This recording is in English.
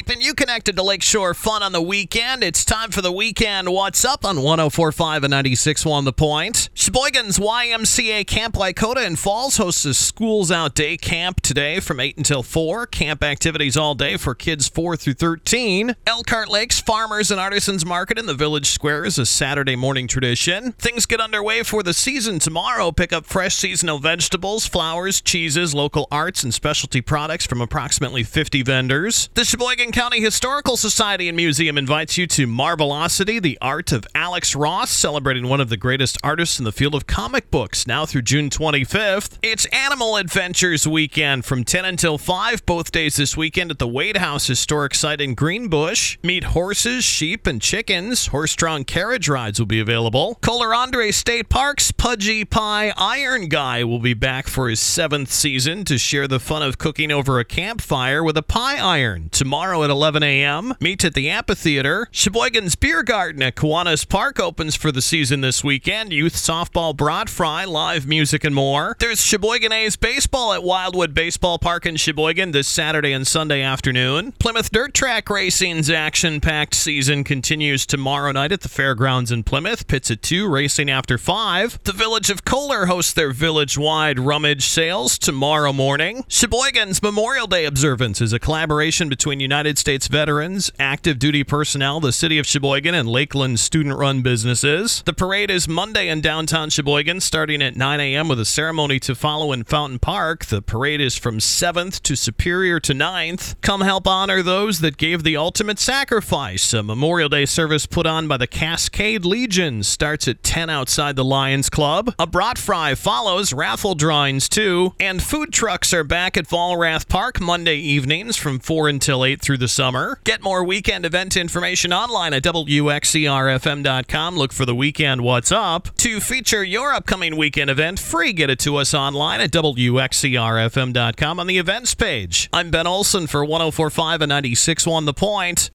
keeping you connected to Lakeshore fun on the weekend. It's time for the weekend What's Up on 104.5 and 96.1 The Point. Sheboygan's YMCA Camp Lycota in Falls hosts a Schools Out Day camp today from 8 until 4. Camp activities all day for kids 4 through 13. Elkhart Lakes Farmers and Artisans Market in the Village Square is a Saturday morning tradition. Things get underway for the season tomorrow. Pick up fresh seasonal vegetables, flowers, cheeses, local arts, and specialty products from approximately 50 vendors. The Sheboygan County Historical Society and Museum invites you to Marvelocity, the art of Alex Ross, celebrating one of the greatest artists in the field of comic books, now through June 25th. It's Animal Adventures Weekend from 10 until 5, both days this weekend at the Wade House Historic Site in Greenbush. Meet horses, sheep, and chickens. Horse-drawn carriage rides will be available. Kohler Andre State Park's Pudgy Pie Iron Guy will be back for his 7th season to share the fun of cooking over a campfire with a pie iron. Tomorrow at 11 a.m., meet at the amphitheater. Sheboygan's Beer Garden at Kiwanis Park opens for the season this weekend. Youth softball, broad fry, live music, and more. There's Sheboygan A's baseball at Wildwood Baseball Park in Sheboygan this Saturday and Sunday afternoon. Plymouth Dirt Track Racing's action-packed season continues tomorrow night at the fairgrounds in Plymouth. Pits at 2, racing after 5. The Village of Kohler hosts their village-wide rummage sales tomorrow morning. Sheboygan's Memorial Day observance is a collaboration between United States veterans, active duty personnel, the city of Sheboygan, and Lakeland student-run businesses. The parade is Monday in downtown Sheboygan, starting at 9 a.m. with a ceremony to follow in Fountain Park. The parade is from 7th to Superior to 9th. Come help honor those that gave the ultimate sacrifice. A Memorial Day service put on by the Cascade Legion starts at 10 outside the Lions Club. A brat fry follows, raffle drawings too, and food trucks are back at Vollrath Park Monday evenings from 4 until 8 through the summer. Get more weekend event information online at WXERFM.com. Look for the weekend What's Up. To feature your upcoming weekend event, free. Get it to us online at WXERFM.com on the events page. I'm Ben Olson for 104.5 and 96.1 The Point.